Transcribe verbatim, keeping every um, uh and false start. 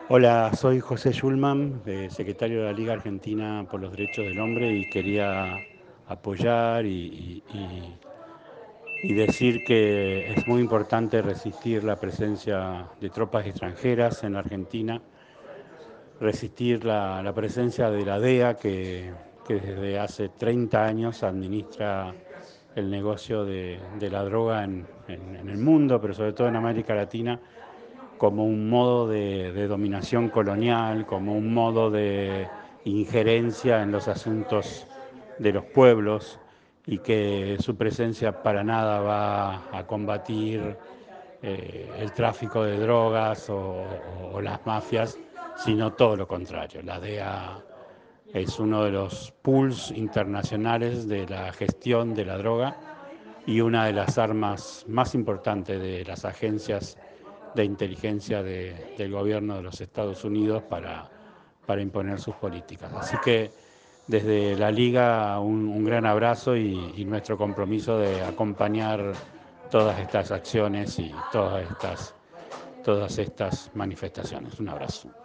Hola, soy José Schulman, eh, secretario de la Liga Argentina por los Derechos del Hombre y quería apoyar y, y- y- y decir que es muy importante resistir la presencia de tropas extranjeras en la Argentina, resistir la, la presencia de la D E A que, que desde hace treinta años administra el negocio de, de la droga en, en- en el mundo, pero sobre todo en América Latina, como un modo de, de dominación colonial, como un modo de injerencia en los asuntos de los pueblos y que su presencia para nada va a combatir eh, el tráfico de drogas o, o- o las mafias, sino todo lo contrario. La D E A es uno de los pools internacionales de la gestión de la droga y una de las armas más importantes de las agencias de inteligencia de- del gobierno de los Estados Unidos para, para imponer sus políticas. Así que desde la Liga un, un gran abrazo y, y nuestro compromiso de acompañar todas estas acciones y todas estas, todas estas manifestaciones. Un abrazo.